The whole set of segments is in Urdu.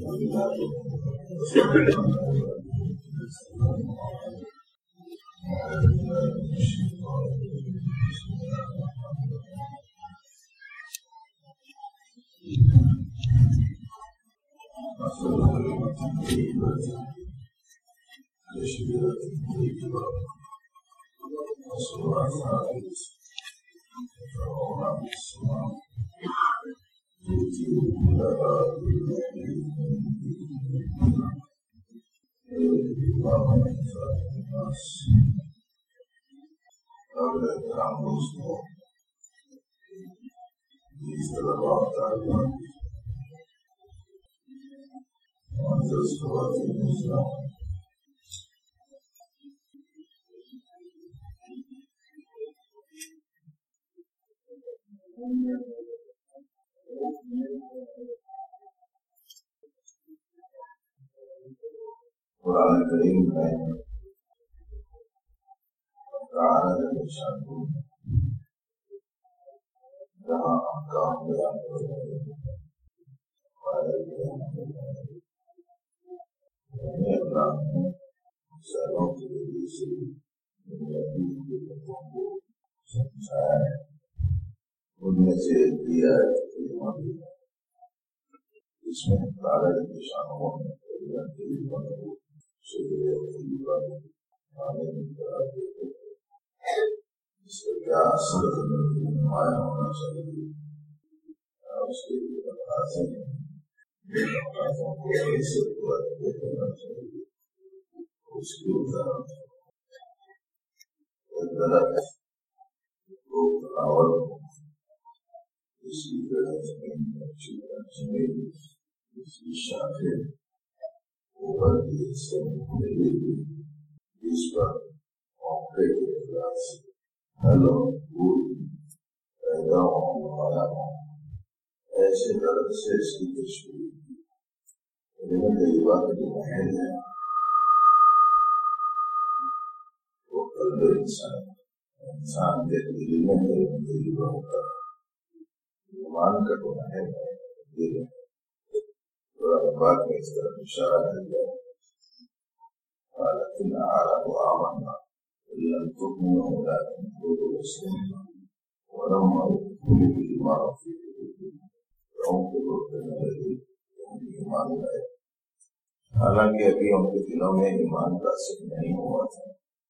قرآن کریم میں جہاں احکام بیان سالوں کے ذریعے سے سمجھایا ہے، ان میں سے اس میں تارا نشانوں میں اس کا کیا اثر نمایاں ہونا چاہیے، اس کے لیے تقاضے تقاضوں کو کیسے پورا کرنا چاہیے، اس کی وضاحت درخت کو بناوٹ اسی طرح زمین میں چمیلی اس کی شاخیں اوپر کے حصے میں اس پر موقع کے اعتبار سے پھل اور پھول پیدا ہونے والا ہو، ایسے درخت سے اس کی تشکیل کی طیبہ کا جو محل ہے وہ قلب انسان کے دل میں طیبہ ہوتا ہے، ایمان کا جو محل ہے دل ہے۔ قرآن پاک میں اس طرح اشارہ ہے لیکن آرہو آمنا لن تؤمنوا ولكن قولوا اسلمنا ولما يدخل الإيمان في قلوبكم فانظروا كما الذي ایمان لائے، حالانکہ ابھی ان کے دلوں میں ایمان راسخ نہیں ہوا تھا،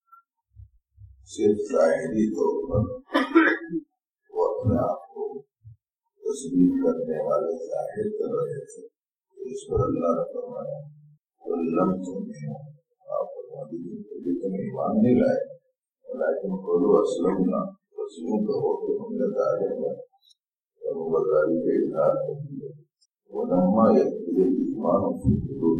صرف ظاہری طور پر وہ اپنے آپ کو تصدیق کرنے والے ظاہر کر رہے تھے۔ اس پر اللہ نے فرمایا لم تؤمنوا، آپ فرما دیجیے تم ایمان نہیں لائے، لیکن قولوا اسلمنا، تسلیم کہو کہ ہم نے داخل میں وفاداری کا اظہار کر دیا، ولما يدخل الإيمان في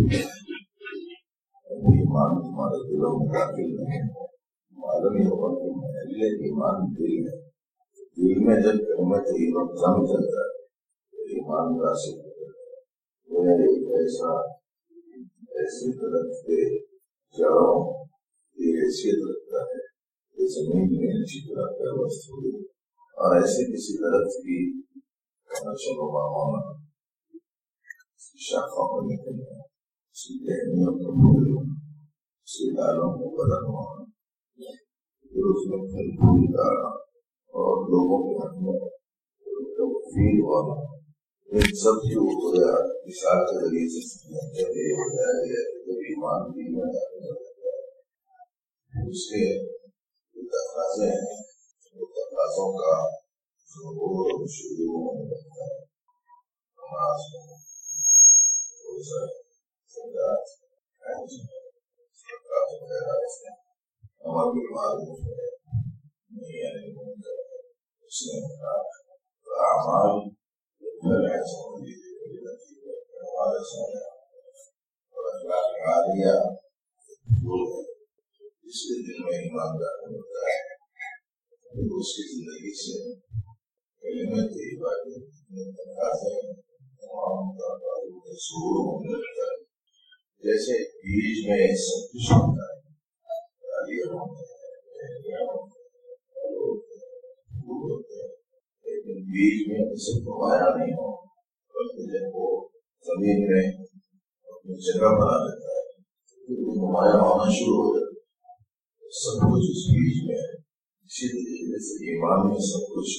قلوبكم، ایمان تمہارے دلوں میں داخل نہیں ہو، معلوم یہ ہوگا کہ محل ایمان دل ہے، دل میں جب کلمہ ایمان جم جاتا ہے تو ایمان راسخ ہو جاتا ہے۔ وہ ایک ایسی درخت کے جڑوں کی حیثیت رکھتا ہے کہ زمین میں اچھی طرح پیوست ہوئی، اور ایسے کسی درخت کی شنما ہونا، اس کی شاخوں کو نکلنا، اس کی ٹہنیوں کو پھول ہونا، اس کی ڈالوں کو بلند ہونا، پھر اس میں پھل پھول ڈالنا اور لوگوں کے حق میں فیل ہونا، ان سب کی مثال کے ذریعے سے یہ ہو جائے گا کہ ایمان بھی میں داخل ہو جاتا ہے۔ اس کے تقاضے ہیں، وہ تقاضوں کا ظہور اور شروع ہونے لگتا ہے، نماز میں روزہ زکوٰۃ حج صدقات وغیرہ، اس میں امر بالمعروف ہے، نہی عن المنکر ہے، اس میں اعمال اور اخلاق عالیہ وہ ہے جس کے دل میں ایمان داخل ہوتا ہے، اس کی زندگی سے کلمہ طیبہ کے تقاضے تمام کا ظہور ہونے لگتا ہے، جیسے بیج میں سب کچھ ہوتا ہے، عالیہ ہوتا ہے، ہوتے ہیں، لیکن بیج میں اسے پوایا نہیں ہو، بلکہ جب وہ زمین میں جگہ بنا لیتا ہے، نمایاں ہونا شروع ہو جاتا ہے سب کچھ اس بیچ میں ہے۔ اسی طریقے سے ایمان میں سب کچھ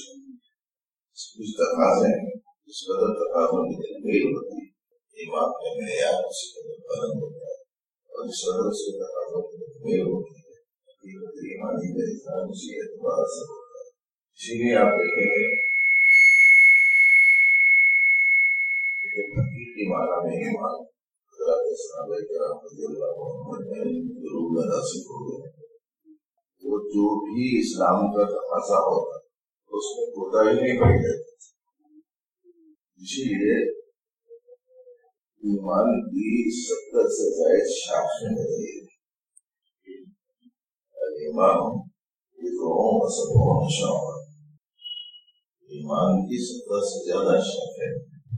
تقاضے ہیں، اس قدر تقاضوں کی تکمیل ہوتی ہے، ایمان کا معیار اسی قدر بلند ہوتا ہے، اور اس قدر اس کے تقاضوں کی تکمیل ہوتی ہے حقیقت ایمانی کا اظہار اسی اعتبار سے ہوتا ہے۔ اسی لیے آپ دیکھیں گے کہ حقیقی معنی میں ایمان حضرات صحابہ کرام رضی اللہ عنہم ضرور ادا سے ہو گئے، وہ جو بھی اسلام کا تقاضا ہوتا اس میں کوتاہی نہیں پڑ جاتی۔ اسی لیے ایمان کی 70 سے زائد شاخیں ہوتی ہیں۔ ایمان ایمان کی 70 سے زیادہ شاخیں،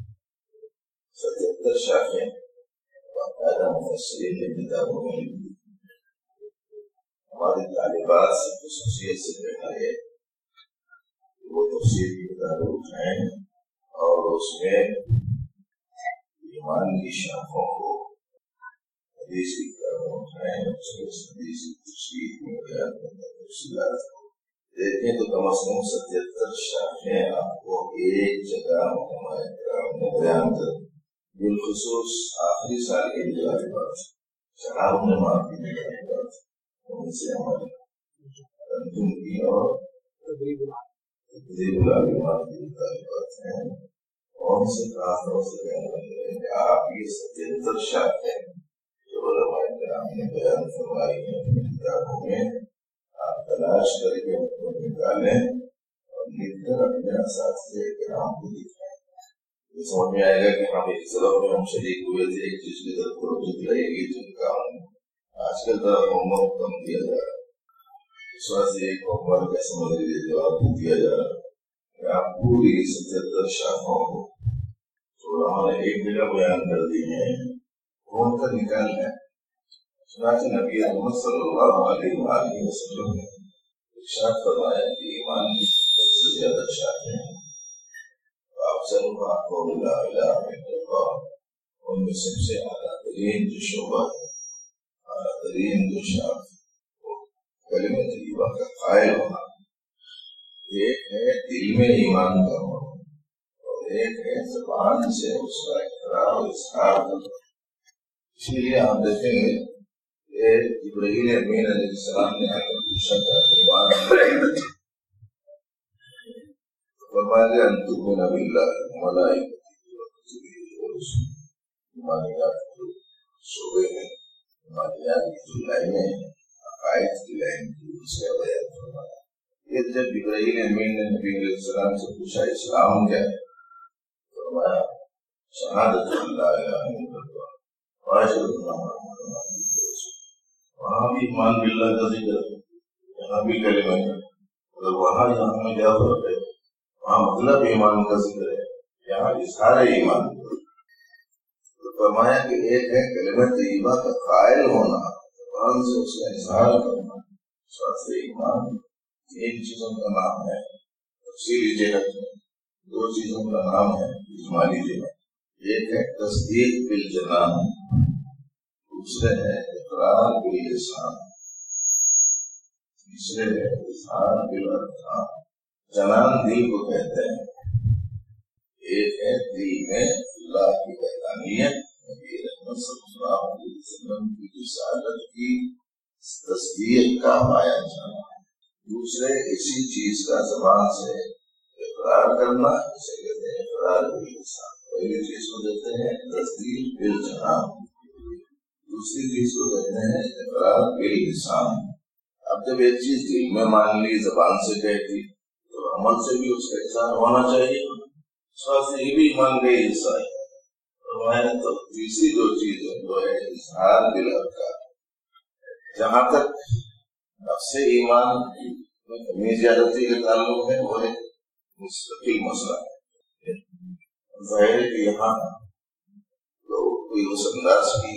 77 شاخیں باقاعدہ مفسرین نے کتابوں میں لکھی۔ ہماری طالبات سے خصوصیت سے دیکھا ہے کہ وہ تفسیر کی کتابیں اٹھائیں اور اس میں ایمان کی شاخوں کو حدیث کی کتابوں اٹھائیں، اس کے حدیث کی تشریح میں بیان کرنے تفصیلات کو دیکھیں تو کم از کم 77 شاخیں آپ کو ایک جگہ علماء کرام نے بیان کر، بالخصوص آخری سال کے طالبات شراب میں معافی کی طالبات ان سے ہمارے تنظیم کی اور تدریب العلماء کی طالبات ہیں، اور ان سے خاص طور سے بیان کرتے ہیں کہ آپ یہ 77 شاخیں جو علماء کرام نے بیان فرمائی ہیں اپنی کتابوں میں، آپ تلاش کر کے ان کو نکالیں اور لکھ کر اپنے اساتذہ کرام کو دکھائیں۔ یہ سمجھ میں آئے گا کہ ہم ایک سبق میں ہم شریک ہوئے تھے، ایک چیز کی طرف توجہ دلائی گئی جن کا آج کل طرح ہوم ورک کم کیا جا رہا ہے، اس وقت سے ایک ہوم ورک کا سمجھ لیجیے جواب دیا جا رہا ہے کہ آپ پوری 77 شاخوں کو جو ہم نے ایک جگہ بیان کر دی ہیں ڈھونڈ کر نکالنا ہے۔ چنانچہ نبی محمد صلی اللہ علیہ وآلہ وسلم نے ارشاد فرمایا کہ ایمان کی 70 سے زیادہ شاخیں ہیں، افضلها قول لا الہ الا اللہ، ان میں سب سے اعلیٰ ترین جو شعبہ ہے، اعلیٰ ترین جو شاخ کلمہ طیبہ کا قائل ہونا، ایک ہے دل میں ایمان کا ہونا اور ایک ہے زبان سے اس کا اقرار و اظہار کرنا۔ اسی لیے آپ دیکھیں گے کہ جبرائیل امین علیہ السلام نے آ کر پوچھا تھا ایمان فرمایا ان تؤمن باللہ وملائکتہ وکتبہ ورسلہ، ایمانیات کے شعبے میں ایمانیات کی جو لائنیں ہیں، عقائد کی لائن کی اس کا بیان فرمایا۔ یہ جب جبرائیل امین نے نبی علیہ السلام سے پوچھا اسلام کیا ہے، فرمایا شہادت لا الہ الا اللہ واشہد ان محمد رسول اللہ۔ وہاں بھی ایمان باللہ کا ذکر ہے، یہاں بھی کلمہ ہے، مگر وہاں یہاں میں کیا فرق ہے؟ وہاں مطلب ایمان کا ذکر ہے، یہاں اظہار ایمان۔ تو فرمایا کہ ایک ہے کلمہ طیبہ کا قائل ہونا، زبان سے اس کا اظہار کرنا، شخص ایمان تین چیزوں کا نام ہے تفصیلی جہت میں، دو چیزوں کا نام ہے اجمالی جہت، ایک ہے تصدیق بالجنان، دوسرے ہے اقرار باللسان، تیسرے ہے اظہار بالارکان۔ جنان دل کو کہتے ہیں، ایک ہے دل میں اللہ کی وحدانیت، نبی رحمت صلی اللہ علیہ وسلم کی رسالت کی تصدیق کا پایا جانا، دوسرے اسی چیز کا زبان سے اقرار کرنا، اسے کہتے ہیں اقرار باللسان۔ پہلی چیز کو کہتے ہیں تصدیق بالجنان، دوسری چیز کو کہتے ہیں اقرار باللسان۔ اب جب ایک چیز دل میں مان لی، زبان سے کہتی، تو عمل سے بھی اس کا اظہار ہونا چاہیے، اس واسطے یہ بھی ایمان کا ہی حصہ ہے۔ تو تیسری جو چیز ہے وہ ہے اظہار بالارکان۔ جہاں تک نفس ایمان میں کمی زیادتی کا تعلق ہے وہ ایک مستقل مسئلہ ہے۔ ظاہر ہے کہ یہاں تو کوئی اس انداز کی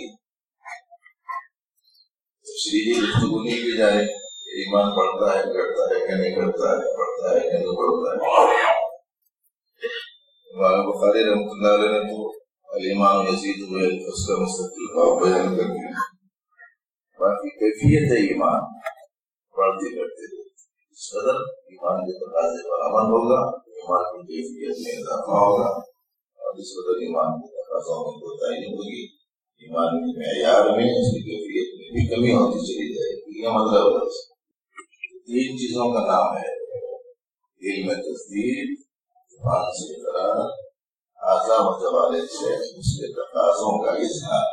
تشریحی گفتگو نہیں کی جائے کہ ایمان بڑھتا ہے گھٹتا ہے کہ نہیں گھٹتا ہے، بڑھتا ہے کہ نہیں بڑھتا ہے۔ امام بخاری رحمۃ اللہ علیہ نے تو الایمان یزید ہوئے اس کا مستقل کا بیان کر کے باقی کیفیت ایمان بڑھتے بڑھتے اس قدر ایمان کے تقاضے پر عمل ہوگا، ایمان کی کیفیت میں اضافہ ہوگا، اور اس قدر ایمان کے تقاضوں میں کوتاہی ہوگی، ایمان کے معیار میں اس کی کیفیت میں بھی کمی ہوتی چلی جائے گی۔ یہ مطلب ہے تین چیزوں کا نام ہے: علم تصدیق، زبان سے اقرار، اعضاء و جوارح سے اس کے تقاضوں کا اظہار۔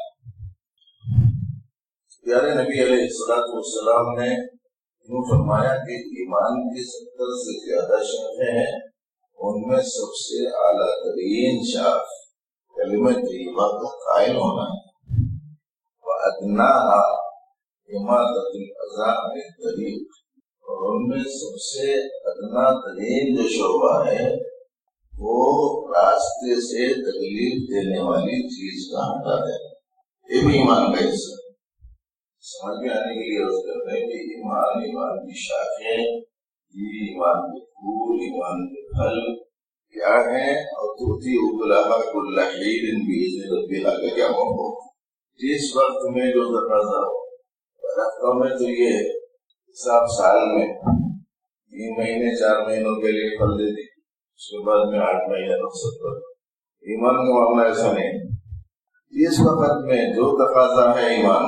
پیارے نبی علیہ السلام نے یوں فرمایا کہ ایمان کی 70 سے زیادہ شاخیں ہیں، ان میں سب سے اعلیٰ ترین شاخ کلمہ طیبہ کا قائل ہونا ہے، وَأَدْنَاهَا إِمَاطَةُ الْأَذَى عَنِ الطَّرِيقِ، اور ان میں سب سے ادنا ترین جو شعبہ ہے وہ راستے سے تکلیف دینے والی چیز کا ہٹا ہے۔ یہ بھی ایمان کا حصہ ہے۔ سمجھ میں آنے کے لیے عرض کرتے ہیں کہ ایمان کی شاخیں، ایمان کے پھول، ایمان کے پھل کیا ہیں، اور تؤتی اکلہا کل حین بإذن ربہا کا کیا مفہوم؟ جس وقت میں جو تقاضا ہو، ہفتوں میں تو یہ حساب سال میں 3 مہینے 4 مہینوں کے لیے پھل دے دی، اس کے بعد میں 8 مہینے رخصت پر۔ ایمان کا معاملہ ایسا نہیں۔ جس وقت میں جو تقاضا ہے ایمان،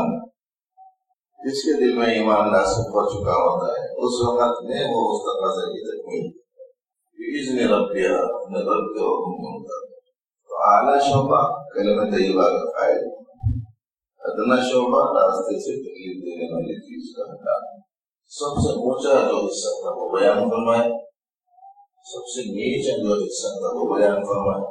جس کے دل میں ایمان ناسخ ہو چکا ہوتا ہے، اس وقت میں وہ اس تقاضا کی تکمیل بإذن ربہا، اپنے رب کے حکم کے مطابق۔ تو اعلیٰ شعبہ کلمہ طیبہ کا قائل، ادنا شعبہ راستے سے تکلیف دینے والی چیز کا ہٹانا۔ سب سے اونچا جو حصہ تھا وہ بیان فرمائے، سب سے نیچا جو حصہ تھا وہ بیان فرمائے،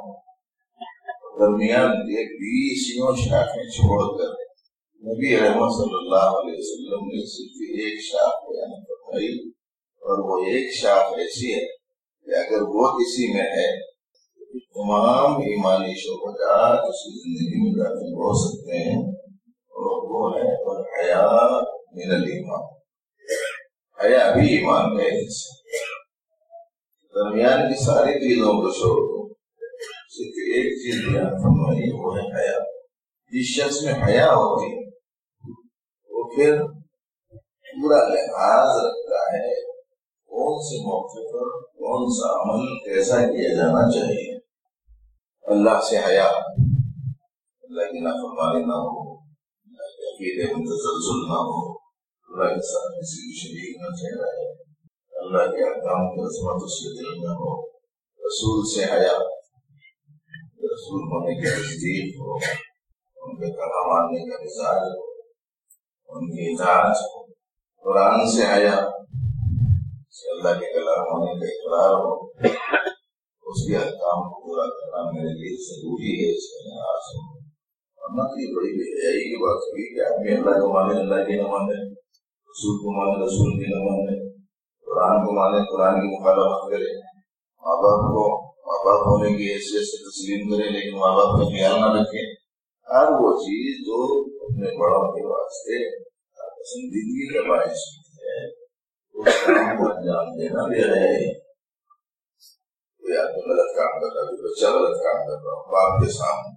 درمیان یہ 20 شاخیں چھوڑ کر نبی رحمت صلی اللہ علیہ وسلم نے صرف ایک شاخ بیان فرمائی، اور وہ ایک شاخ ایسی ہے کہ اگر وہ کسی میں ہے تمام ایمانی شعبات اس کی زندگی میں داخل ہو سکتے ہیں، اور وہ ہے حیا من الایمان۔ حیا بھی ایمان کا حصہ ہے۔ درمیان کی ساری چیزوں کو چھوڑ دو، صرف ایک چیز بیان فرمائی، وہ ہے حیا۔ جس شخص میں حیا ہوتی ہے وہ پھر پورا لحاظ رکھتا ہے کون سے موقع پر کون سا عمل کیسا کیا جانا چاہیے۔ اللہ سے حیا، اللہ کی نافرمانی نہ ہو، اللہ کے عقیدے میں تسلسل نہ ہو، اللہ کے ساتھ کسی کی شریک نہ ٹھہرائے، اللہ کے احکام کی عظمت اس کے دل میں ہو، رسول سے حیا، رسول ہونے کی تصدیق ہو، ان کے کلام ماننے کا مزاج ہو، ان کی اطاعت ہو، قرآن سے حیا، سے اللہ کے کلام ہونے کا اقرار ہو، اس کے احکام کو پورا کرنا میرے لیے ضروری ہے، اس کا لحاظ ہو۔ ورنہ تو یہ بڑی بے حیائی کی بات ہوئی کہ آدمی اللہ کو مانے اللہ کی نہ مانے، رسول کو مانے رسول کی نہ مانے، قرآن کو مانے قرآن کی مخالفت کرے، ماں باپ ہونے کی حیثیت سے تسلیم کرے لیکن ماں باپ کا خیال نہ رکھے۔ ہر وہ چیز جو اپنے بڑوں کے واسطے پسندیدگی کا باعث ہے اس کام کو انجام دینا بھی ہے۔ کوئی آدمی غلط کام کر رہا ہے، بچہ غلط کام کر رہا ہو باپ کے سامنے،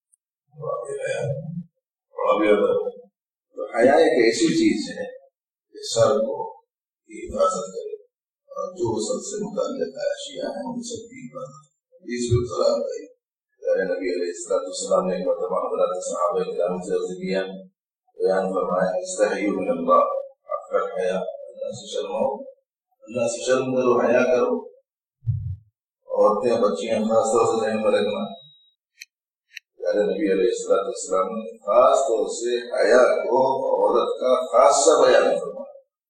تو حیا ایک ایسی چیز ہے کہ سر کو کی حفاظت کرے، اور جو سب سے متعلق اشیاء ہیں ان سب کی حفاظت۔ اس کو سلام ہے پیارے نبی علیہ السلام نے ایک مرتبہ حضرات صحابہ کرام سے عرض کیا، بیان فرمایا استحیوا من اللہ، آپ کا حیا، اللہ سے شرمو، اللہ سے شرم کرو، حیا کرو۔ عورتیں بچیاں خاص طور سے ذہن میں رکھنا، پیارے نبی علیہ السلام نے خاص طور سے حیا کو عورت کا خاصہ بیان فرمایا۔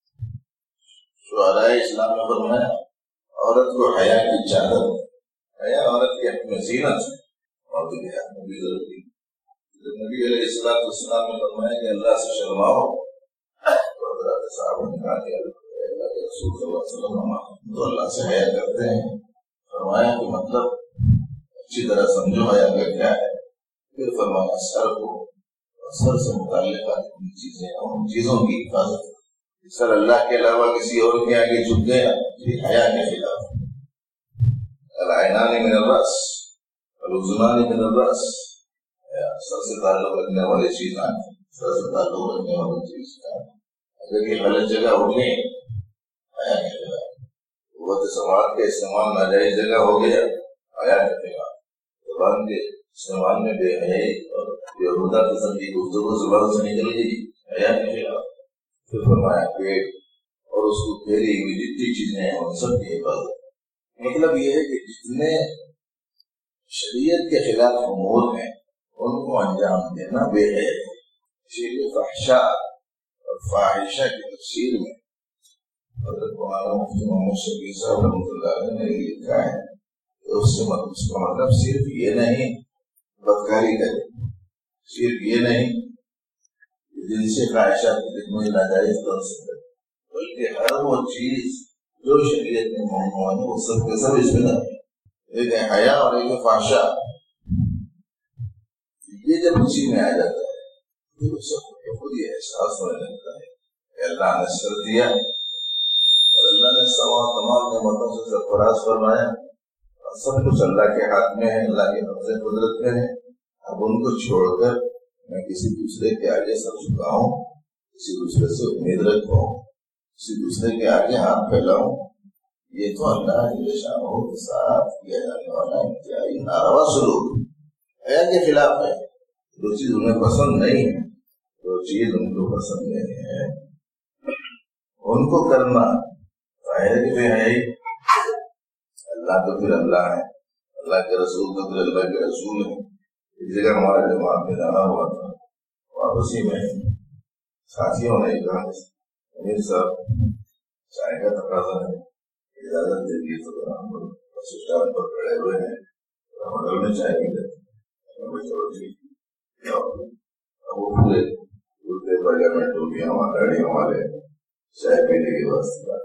شعراء اسلام نے فرمایا عورت کو حیا کی چادر، حیا عورت کی اپنی زینت ہے، اور بھی ضروری۔ نبی علیہ السلام نے فرمایا کہ اللہ سے شرماؤ، تو حضرات صحابہ نے کہا کہ اللہ کے رسول صلی اللہ علیہ وسلم تو اللہ سے حیا کرتے ہیں۔ فرمایا کہ مطلب اچھی طرح سمجھو حیا کا کیا ہے۔ پھر فرمایا سر کو، سر سے متعلق چیزیں، ان چیزوں کی حفاظت۔ سر اللہ کے علاوہ کسی اور کے آگے جھک گیا، یہ حیا کے خلاف۔ العینان من الرأس، الاذنان من الرأس، سر سے تعلق رکھنے والی چیز آتی، سر سے تعلق رکھنے والی چیز آتی. اگر یہ غلط جگہ ہو گئی آیا نہیں گا، قوت سماعت کا استعمال ناجائز جگہ ہو گیا آیا نہیں گا. زبان کے استعمال میں بے حیائی اور بےہودہ قسم کی گفتگو زبان سے نکل گئی آیا نہیں گا. پھر فرمایا پیٹ اور اس کو پھیری ہوئی جتنی چیزیں ہیں ان سب کی حفاظت. مطلب یہ ہے کہ جتنے شریعت کے خلاف امور ہیں ان کو انجام دینا بے حیائی. اسی لیے فحشا اور فاحشہ کی تفسیر میں حضرت مولانا مفتی محمد شفیع صاحب رحمۃ اللہ علیہ نے لکھا ہے کہ اس کا مطلب صرف یہ نہیں بدکاری کرے، صرف یہ نہیں دل سے خواہشات کی خدمت ناجائز کر سکتے، بلکہ ہر وہ چیز جو شریعت میں ممنوع ہے وہ سب کے سب اس میں نہ ہے. ایک ہے حیا اور ایک ہے فحشا. یہ جب اسی میں آ جاتا ہے تو سب کو خود یہ احساس ہونے لگتا ہے کہ اللہ نے سر دیا اور اللہ نے تمام نعمتوں سے سرفراز فرمایا اور سب کچھ اللہ کے ہاتھ میں ہے، اللہ کے قبضے قدرت میں ہے. اب ان کو چھوڑ کر میں کسی دوسرے کے آگے سر جھکاؤں، کسی دوسرے سے امید رکھوں، کسی دوسرے کے آگے ہاتھ پھیلاؤں، یہ تو اللہ کے شانوں کے ساتھ کیا جانے والا انتہائی ناروا سلوک حیا کے خلاف ہے. جو چیز انہیں پسند نہیں ہے، جو چیز ان کو پسند نہیں ہے ان کو کرنا ظاہر کہ بے حیائی. اللہ تو پھر اللہ ہے، اللہ کے رسول تو پھر اللہ کے رسول ہے. ایک جگہ ہمارے جماعت میں جانا ہوا تھا، واپسی میں ساتھیوں نے کہا امیر صاحب چائے کا تقاضا ہے، اجازت دے دی. تو ہم بس اسٹینڈ پر کھڑے ہوئے ہیں، ہوٹل میں چائے پی لیتے. چلو ٹھیک. اب وہ پورے پارلیمنٹ ٹوپیاں گاڑی ہمارے چائے پینے کے واسطے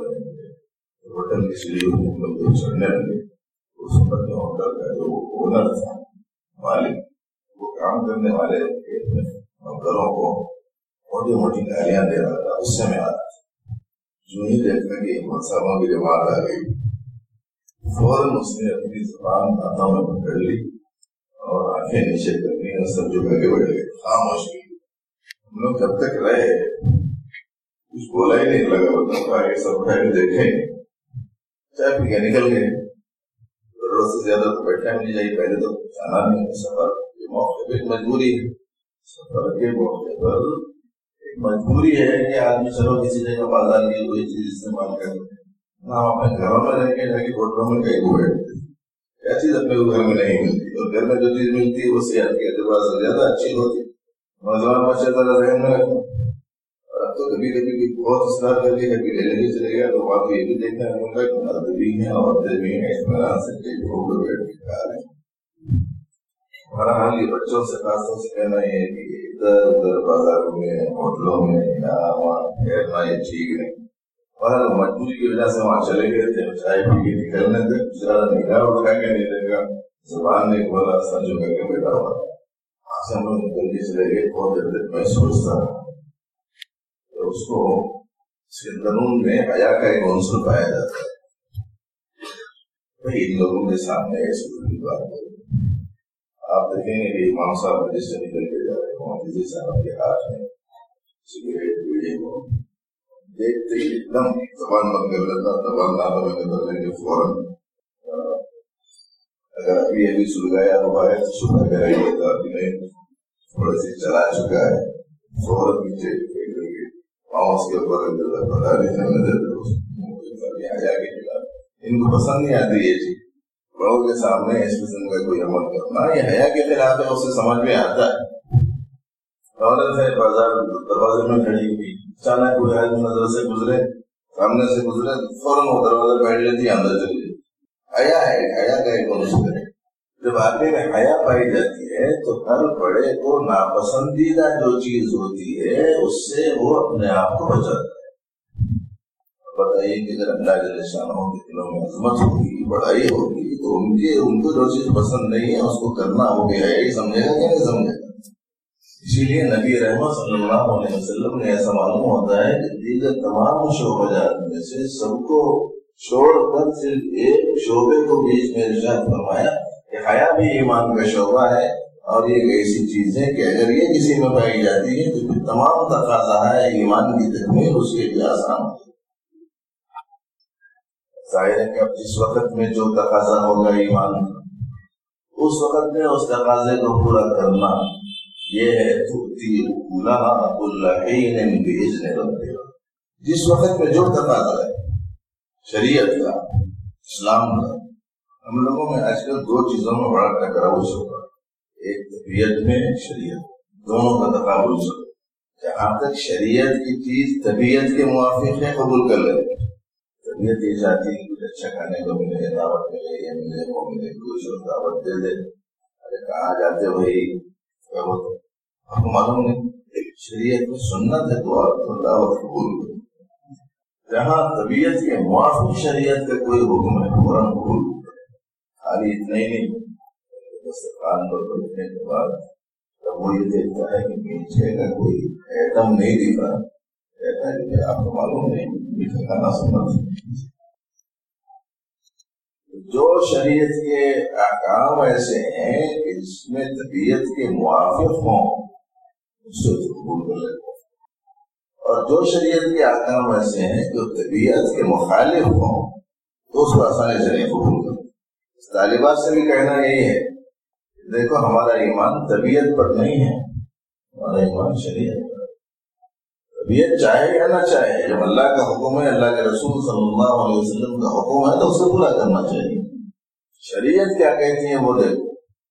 ہوٹل کی سیڑھی چڑھنے لگے. اس وقت ہوٹل کا جو اونر تھا، مالک، وہ کام کرنے والے نوکروں کو موٹی موٹی گالیاں دے رہا تھا. اس سے میں آ رہا تھا، جو ہی دیکھا کہ مذہبوں کی جماعت آ گئی فوراً اس نے اپنی زبان ہاتھوں میں پکڑ لی اور آنکھیں نیچے کر لی اور سب جو کے بیٹھ گئے خاموش کی. ہم لوگ جب تک رہے کچھ بولا ہی نہیں، لگا بتا کہ سب پہلے دیکھیں چائے پی کے نکل گئے. ضرورت سے زیادہ تو بیٹھنا نہیں چاہیے، پہلے تو جانا نہیں. سفر کے موقع پہ ایک مجبوری ہے، سفر کے موقع پر ایک مجبوری ہے کہ آدمی چلو کسی جگہ بازار کی کوئی چیز استعمال کرے. نہ اپنے گھروں میں رہ کے جا کے ہوٹلوں میں کہیں کو بیٹھتے، کیا چیز اپنے گھر میں نہیں ملتی، اور گھر میں جو چیز ملتی ہے وہ صحت کے اعتبار سے زیادہ اچھی ہوتی. نوجوان بچے طرح ذہن میں رکھنا. اور اب تو کبھی کبھی بہت اصرار کر کے کبھی لے کے چلے گیا تو وہاں کو یہ بھی دیکھنا ہوگا کہ مرد بھی ہیں عورتیں بھی ہیں، اطمینان سے بیٹھ کے کھا رہے ہیں. ہمارا حال یہ بچوں سے خاص طور سے کہنا یہ ہے کہ ادھر ادھر بازاروں میں ہوٹلوں میں یہاں وہاں ٹھہرنا یہ ٹھیک نہیں. اور مجبوری کی وجہ سے وہاں چلے گئے تھے، چائے پی کے نکلنے تک زیادہ نگاہ اٹھا کے نہیں دیکھا، زبان نے بولا سر جو کر کے بیٹھا ہوا. وہاں سے ہم لوگ نکل کے چلے گئے. بہت دیر تک میں سوچتا اس کو اس کے قانون میں حیا کا ایک عنصر پایا جاتا ہے. ان لوگوں کے سامنے ایسی بڑی بات ہے. آپ دیکھیں گے کہ امام صاحب جس سے نکل کے جا رہے ہیں حافظ صاحب کے ہاتھ میں سگریٹ بیڑی کو دیکھتے ہی ایک دم زبان بند کر لیتا، زبان نہ بدل لیں گے فوراً. اگر ابھی ابھی سلگایا ہوا ہے تو سلگا کر ہی لیتا، ابھی نہیں تھوڑا سی چلا چکا ہے فوراً پیچھے اس کے اوپر پتا نہیں چلنے دیتے. حیا کے خلاف ان کو پسند نہیں آتی یہ چیز. بڑوں کے سامنے اس قسم کا کوئی عمل کرنا یہ حیا کے خلاف ہے. اسے سمجھ میں آتا ہے. عورت ہے بازار دروازے میں کھڑی ہوئی، اچانک کوئی آدمی نظر سے گزرے، سامنے سے گزرے، فوراً وہ دروازہ بیٹھ لیتی ہے، اندر چلی جاتی. حیا ہے، حیا کا ایک عنصر ہے. جب آدمی میں حیا پائی جاتی ہے تو ہر بڑے کو ناپسندیدہ جو چیز ہوتی ہے اس سے وہ اپنے آپ کو بچاتا ہے. بتائیے کہ اگر اللہ جل شانہ کے دلوں میں عظمت ہوگی، بڑائی ہوگی، تو ان کو جو چیز پسند نہیں ہے اس کو کرنا ہو گیا ہے، سمجھے گا کہ نہیں سمجھے گا. اسی لیے نبی رحمت صلی اللہ علیہ وسلم نے ایسا معلوم ہوتا ہے کہ دیگر تمام شعبات میں سے سب کو چھوڑ کر صرف ایک شعبے کو بیچ میں ارشاد فرمایا کہ حیا بھی ایمان کا شعبہ ہے اور یہ ایک ایسی چیز ہے کہ اگر یہ کسی میں پائی جاتی ہے تو پھر تمام تقاضا ہے ایمان کی تکمیل اس کے لیے آسان ہوتی ہے۔ ظاہر ہے کہ اب جس وقت میں جو تقاضا ہوگا ایمان اس وقت میں اس تقاضے کو پورا کرنا یہ ہے تؤتی اکلها کل حین باذن ربها۔ جس وقت میں جو تقاضا ہے شریعت کا، اسلام کا، ہم لوگوں میں آج کل دو چیزوں میں بڑا ٹکراؤ ہوگا، ایک طبیعت میں شریعت، دونوں کا تقابل سے جہاں تک شریعت کی چیز طبیعت کے موافق ہے قبول کر لے، طبیعت یہ چاہتی ہے کچھ اچھا کھانے کو ملے، دعوت ملے، یہ ملے وہ ملے، کچھ اور دعوت دے دے، ارے کہاں جاتے بھائی آپ کو معلوم نہیں شریعت میں سنت ہے تو دعوت قبول کرو۔ جہاں طبیعت کے موافق شریعت کا کوئی حکم ہے فوراً قبول کرو۔ خالی اتنا ہی نہیں، دسترخوان پر بیٹھنے کے بعد جب وہ یہ دیکھتا ہے کہ پیچھے کا کوئی ایٹم نہیں دکھ رہا، کہتا ہے کہ آپ کو معلوم نہیں میٹھا کھانا سنت۔ جو شریعت کے احکام ایسے ہیں کہ جس میں طبیعت کے موافق ہوں اس سے قبول کر لیتے ہیں، اور جو شریعت کے احکام ایسے ہیں جو طبیعت کے مخالف ہوں تو اس کو آسانی سے نہیں قبول کرتے۔ طالبات سے بھی کہنا یہی ہے، دیکھو ہمارا ایمان طبیعت پر نہیں ہے، ہمارا ایمان شریعت پر۔ طبیعت چاہے یا نہ چاہے، جب اللہ کا حکم ہے، اللہ کے رسول صلی اللہ علیہ وسلم کا حکم ہے تو اسے پورا کرنا چاہیے۔ شریعت کیا کہتی ہے وہ دیکھو۔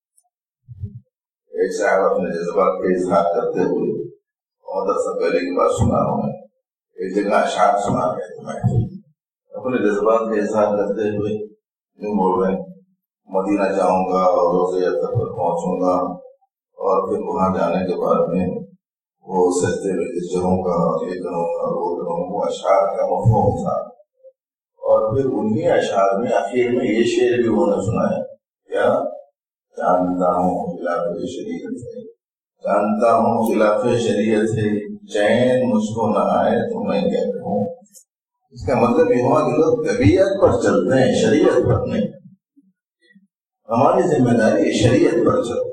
ایک صاحب اپنے جذبات کا اظہار کرتے ہوئے اور دس سال پہلے کی بات سنا رہا ہوں، ایک جگہ اشعار سنا رہے تھے، میں اپنے جذبات کا اظہار کرتے ہوئے یوں بول رہے ہیں، مدینہ جاؤں گا اور روزے اطہر پر پہنچوں گا اور پھر وہاں جانے کے بعد میں وہ سجدے میں گر جاؤں گا، یہ کروں گا وہ کروں گا۔ وہ اشعار کا مفہوم تھا، اور پھر انہی اشعار میں آخر میں یہ شعر بھی انہوں نے سنایا، کیا جانتا ہوں خلاف شریعت ہے، جانتا ہوں خلاف شریعت ہے، چین مجھ کو نہ آئے تو میں کیا کہوں۔ اس کا مطلب یہ ہوا کہ لوگ طبیعت پر چلتے ہیں، شریعت پر نہیں۔ ہماری ذمہ داری شریعت پر چلو۔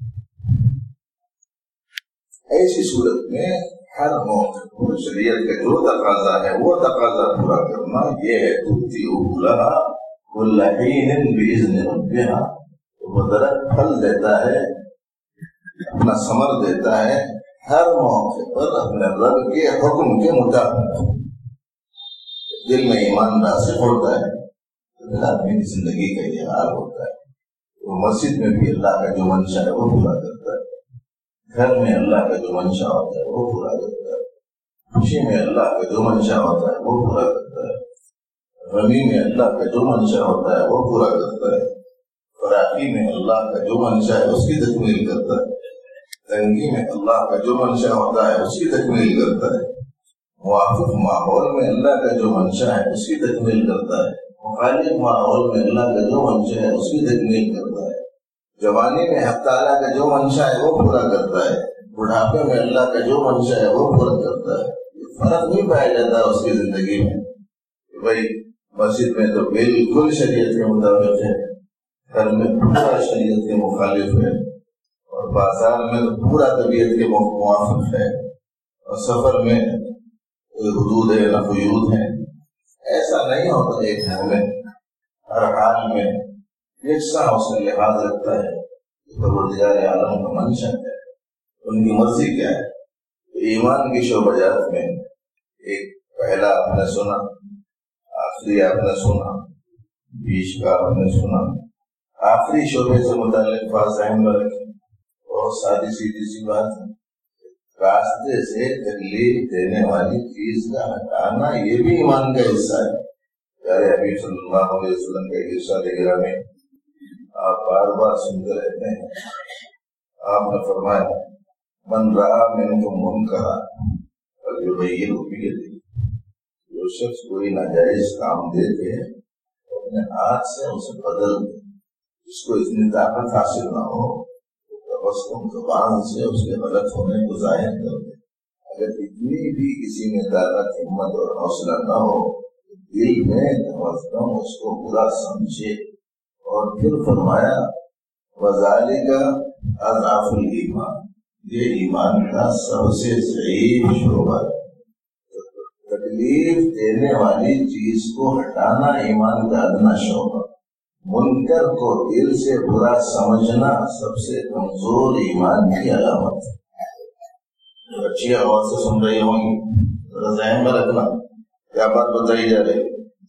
ایسی صورت میں ہر موقع شریعت کا جو تقاضا ہے وہ تقاضا پورا کرنا، یہ ہے تؤتی اکلها کل حین باذن ربها۔ وہ درخت پھل دیتا ہے، اپنا ثمر دیتا ہے ہر موقع پر اپنے رب کے حکم کے مطابق۔ دل میں ایمان راسخ ہوتا ہے تو آدمی کی زندگی کا یہ حال ہوتا ہے۔ وہ مسجد میں بھی اللہ کا جو منشا ہے وہ پورا کرتا ہے، گھر میں اللہ کا جو منشا ہوتا ہے وہ پورا کرتا ہے، خوشی میں اللہ کا جو منشا ہوتا ہے وہ پورا کرتا ہے، غمی میں اللہ کا جو منشا ہوتا ہے وہ پورا کرتا ہے، فراخی میں اللہ کا جو منشا ہے اس کی تکمیل کرتا ہے، تنگی میں اللہ کا جو منشا ہوتا ہے اس کی تکمیل کرتا ہے، موافق ماحول میں اللہ کا جو منشا ہے اس کی تکمیل کرتا ہے، مخالف ماحول میں اللہ کا جو منشا ہے اس کی تکمیل کرتا ہے، جوانی میں حق تعالیٰ کا جو منشا ہے وہ پورا کرتا ہے، بڑھاپے میں اللہ کا جو منشا ہے وہ پورا کرتا ہے۔ فرق نہیں پایا جاتا اس کی زندگی میں کہ بھائی مسجد میں تو بالکل شریعت کے مطابق ہے، گھر میں پورا شریعت کے مخالف ہے، اور بازار میں تو پورا طبیعت کے موافق ہے، اور سفر میں حدود ہے نہ قیود ہے۔ ایسا نہیں ہوتا، ایک گھر میں ہر حال میں یکساں اس کا لحاظ رکھتا ہے کہ پروردگار عالم کا منشا ہے، ان کی مرضی کیا ہے۔ ایمان کی شعبہ جات میں ایک پہلا آپ نے سنا، آخری آپ نے سنا، بیچ کا آپ نے سنا، آخری شعبے سے متعلق بات ذہن میں رکھیں۔ بہت سادی سیدھی سی بات ہے، راستے سے تکلیف دینے والی چیز کا ہٹانا یہ بھی ایمان کا حصہ ہے۔ پیارے حبیب صلی اللہ علیہ وسلم کا ارشاد گرامی آپ بار بار سنتے رہتے ہیں، آپ نے فرمایا من رأى منکم منکرا فلیغیرہ بیدہ۔ جو شخص کوئی ناجائز کام دیتے اپنے ہاتھ سے اسے بدل دے، جس کو اتنی طاقت حاصل نہ ہو بس تم زبان سے اس کے غلط ہونے کو ظاہر کر دے۔ اگر اتنی بھی کسی میں طاقت، ہمت اور حوصلہ نہ ہو، دل میں کم اس کو برا سمجھے، اور پھر فرمایا وَذَلِكَ اضعف الایمان، یہ ایمان کا سب سے ضعیف شعبہ ہے۔ تکلیف دینے والی چیز کو ہٹانا ایمان کا ادنا شعبہ، منکر کو دل سے برا سمجھنا سب سے کمزور ایمان کی علامت ہے۔ اچھی آواز سے سن رہی ہوں گی، ذہن میں رکھنا کیا بات بتائی جا رہی ہے۔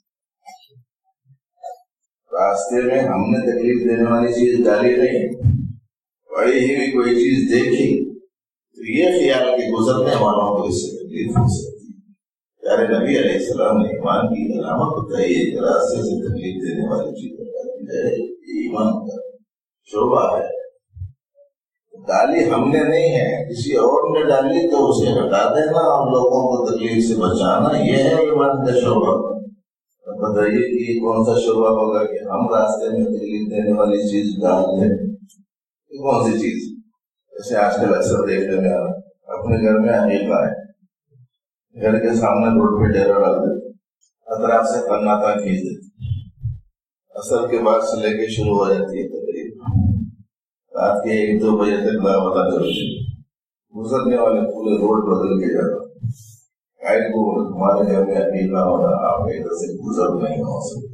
راستے میں ہم نے تکلیف دینے والی چیز ڈالی نہیں، بڑی ہی بھی کوئی چیز دیکھی تو یہ خیال کہ گزرنے والوں کو اس سے تکلیف ہو سکتی ہے۔ پیارے نبی علیہ السلام نے ایمان کی علامت بتائی ہے کہ راستے سے تکلیف دینے والی چیز بتاتی ہے، یہ ایمان کا شعبہ ہے۔ ڈالی ہم نے نہیں ہے، کسی اور نے ڈالی تو اسے ہٹا دینا اور لوگوں کو تکلیف سے بچانا، یہ ہے ایمان کا شعبہ۔ بتائیے کہ یہ کون سا شعبہ ہوگا کہ ہم راستے میں تکلیف دینے والی چیز ڈال دیں؟ یہ کون سی چیز؟ جیسے آج کل اکثر دیکھنے میں آ رہا، اپنے گھر میں عقیقہ ہے، گھر کے سامنے روڈ پہ ڈیرا ڈال دیتے، اطراف سے قناتا کھینچ دیتے، اثر کے بعد سے لے کے شروع ہو جاتی ہے تقریب، رات کے 1-2 بجے تک لاپتہ چلتی، گزرنے والے پورے روڈ بدل کے جاتا۔ ہمارے گھر میں عقیقہ ہو رہا، آپ ادھر سے گزر نہیں ہو سکتے۔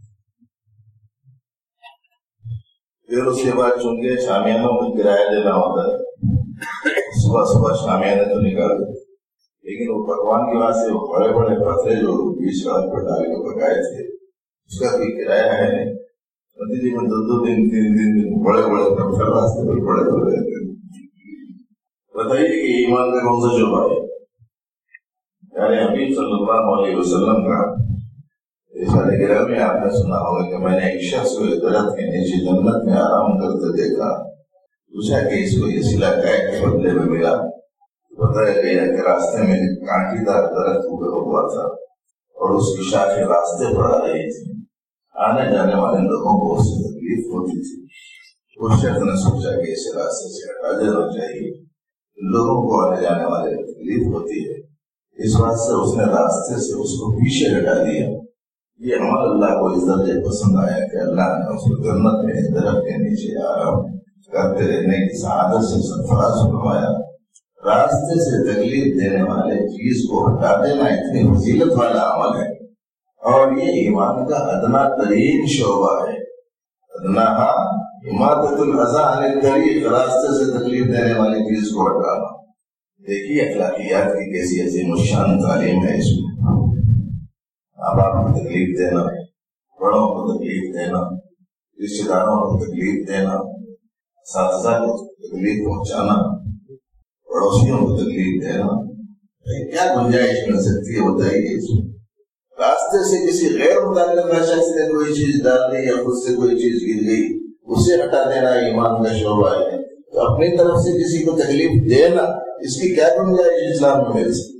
پھر اس کے بعد چونکہ شامیانوں کو کرایہ دینا ہوتا ہے، صبح صبح شامیانے تو نکال دیتے، لیکن وہ پکوان کی وجہ سے وہ بڑے بڑے پتھرے جو 20 رات پر ڈال کے پکائے تھے، اس کا کوئی کرایہ ہے نہیں۔ نتیجے میں 2 دن 3 دن بڑے بڑے پتھر راستے پر بڑے بڑے رہتے ہیں۔ بتائیے کہ ایمان کا کون سا شعبہ ہے؟ یعنی حبیب صلی اللہ علیہ وسلم کا ارشاد کرام میں آپ نے سنا ہوگا کہ میں نے ایک شخص کو درخت کے نیچے جنت میں آرام کرتے دیکھا، پوچھا کہ اس کو یہ صلہ کائے کے بدلے میں ملا؟ بتایا گیا کہ راستے میں کانٹی دار درخت اگا ہوا تھا اور اس کی شاخیں راستے پر آ رہی تھی، آنے جانے والے لوگوں کو اس سے تکلیف ہوتی تھی۔ اس شخص نے سوچا کہ اسے راستے سے ہٹا دینا چاہیے، لوگوں کو آنے جانے والے تکلیف ہوتی ہے، اس بات سے اس نے راستے سے اس کو پیچھے ہٹا دیا۔ یہ عمل اللہ کو اس درجے پسند آیا کہ اللہ نے اس کو جنت میں درخت کے نیچے آرام کرتے رہنے کی سعادت سے سرفراز فرمایا۔ راستے سے تکلیف دینے والے چیز کو ہٹا دینا اتنی فضیلت والا عمل ہے، اور یہ ایمان کا ادنا ترین شعبہ ہے۔ ادنا اماطۃ الاذی عن الطریق، راستے سے تکلیف دینے والی چیز کو ہٹانا۔ دیکھیے اخلاقیات کی کیسی عظیم الشان تعلیم ہے اس میں۔ ماں باپ کو تکلیف دینا، بڑوں کو تکلیف دینا، رشتے داروں کو تکلیف دینا، اساتذہ کو تکلیف پہنچانا، پڑوسیوں کو تکلیف دینا، کیا گنجائش مل سکتی ہے بتائیے اس میں؟ راستے سے کسی غیر متعلقہ شخص نے کوئی چیز ڈال دی یا خود سے کوئی چیز گر گئی، اسے ہٹا دینا ایمان کا شعبہ ہے۔ تو اپنی طرف سے کسی کو تکلیف دینا، اس کی کیا گنجائش اسلام میں مل سکتی؟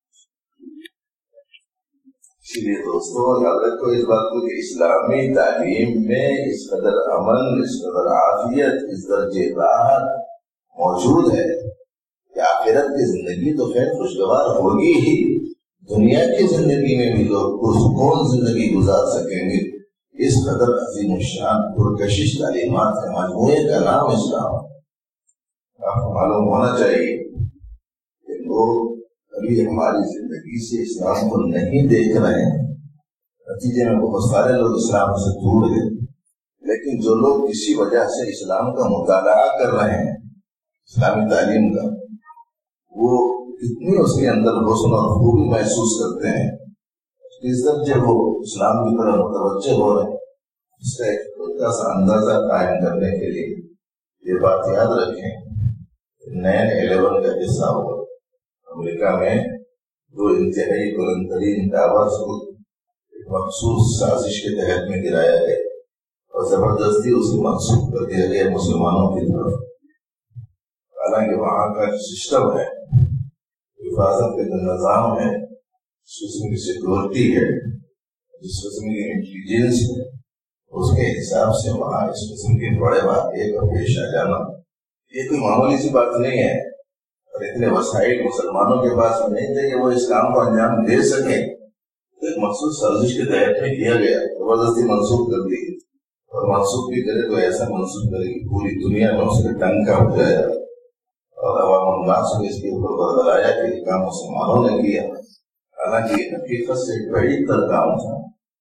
اسی لیے دوستوں یاد رکھو اس بات کو کہ اسلامی تعلیم میں اس قدر امن، اس قدر عافیت، اس درجے راحت موجود ہے کہ آخرت کی زندگی تو خیر خوشگوار ہوگی ہی، دنیا کی زندگی میں بھی لوگ پرسکون زندگی گزار سکیں گے۔ اس قدر عظیم الشان پرکشش تعلیمات کے مجموعے کا نام اسلام۔ آپ کو معلوم ہونا چاہیے کہ لوگ ابھی ہماری زندگی سے اسلام کو نہیں دیکھ رہے ہیں، نتیجے میں بہت سارے لوگ اسلام سے دور ہیں، لیکن جو لوگ کسی وجہ سے اسلام کا مطالعہ کر رہے ہیں، اسلامی تعلیم کا، وہ کتنی اس کے اندر حسن اور خوبی محسوس کرتے ہیں، اس درجے وہ اسلام کی طرف متوجہ ہو رہے ہیں۔ اس کا ایک چھوٹا سا اندازہ قائم کرنے کے لیے یہ بات یاد رکھیں، 9/11 کا قصہ ہوا۔ امریکہ میں 2 انتہائی بلند ترین ٹاورز کو ایک مخصوص سازش کے تحت میں گرایا گیا اور زبردستی اسے منسوخ کر دیا گیا مسلمانوں کی طرف۔ حالانکہ وہاں کا سسٹم ہے، حفاظت کا جو نظام ہے، جس قسم کی سیکورٹی ہے، جس قسم کی انٹیلیجنس ہے، اس کے حساب سے وہاں اس قسم کے بڑے واقعے کا پیش آ جانا یہ کوئی معمولی سی بات نہیں ہے۔ اور اتنے وسائل مسلمانوں کے پاس نہیں تھے کہ وہ اسلام کو انجام دے سکیں، ایک مخصوص سازش کے تحت میں کیا گیا، زبردستی منسوخ کر دی۔ اور منسوخ بھی کرے تو ایسا منسوخ کرے کہ پوری دنیا میں اس کے ڈنکا ہو جائے اور عوام الناس کو اس کے اوپر بتلایا کہ یہ کام مسلمانوں نے کیا، حالانکہ یہ حقیقت سے بعید تر کام تھا۔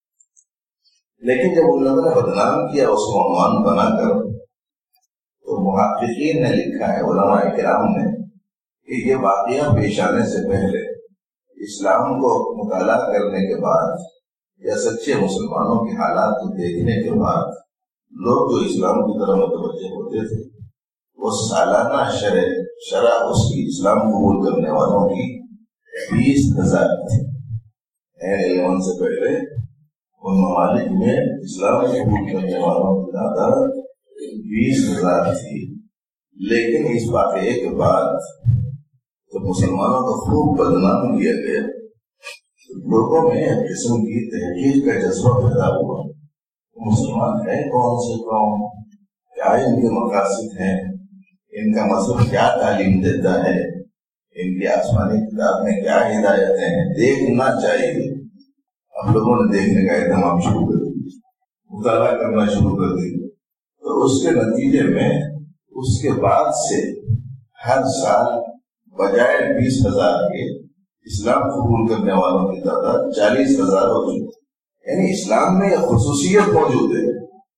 لیکن جب ان لوگوں نے بدنام کیا اس کو عنوان بنا کر، تو محققین نے لکھا ہے، علماء کرام نے، کہ یہ واقعہ پیش آنے سے پہلے اسلام کو مطالعہ کرنے کے بعد یا سچے مسلمانوں کے حالات کو دیکھنے کے بعد لوگ جو اسلام کی طرف متوجہ ہوتے تھے وہ سالانہ شرح اس کی اسلام قبول کرنے والوں کی 20,000 تھی۔ علم سے پہلے ان ممالک میں اسلام قبول کرنے والوں کی تعداد 20,000 تھی، لیکن اس واقعے کے بعد جب مسلمانوں کو خوب بدنام کیا گیا، لوگوں میں ایک قسم کی تحقیق کا جذبہ پیدا ہوا۔ مسلمان ہیں کون سے قوم، کیا ان کے مقاصد ہیں، ان کا مذہب کیا تعلیم دیتا ہے، ان کی آسمانی کتاب میں کیا ہدایتیں ہیں، دیکھنا چاہیے۔ اب لوگوں نے دیکھنے کا اہتمام شروع کر دیا، مطالعہ کرنا شروع کر دیا، تو اس کے نتیجے میں اس کے بعد سے ہر سال بجائے 20,000 کے اسلام قبول کرنے والوں کی تعداد 40,000 ہو چکی۔ یعنی اسلام میں یہ خصوصیت موجود ہے،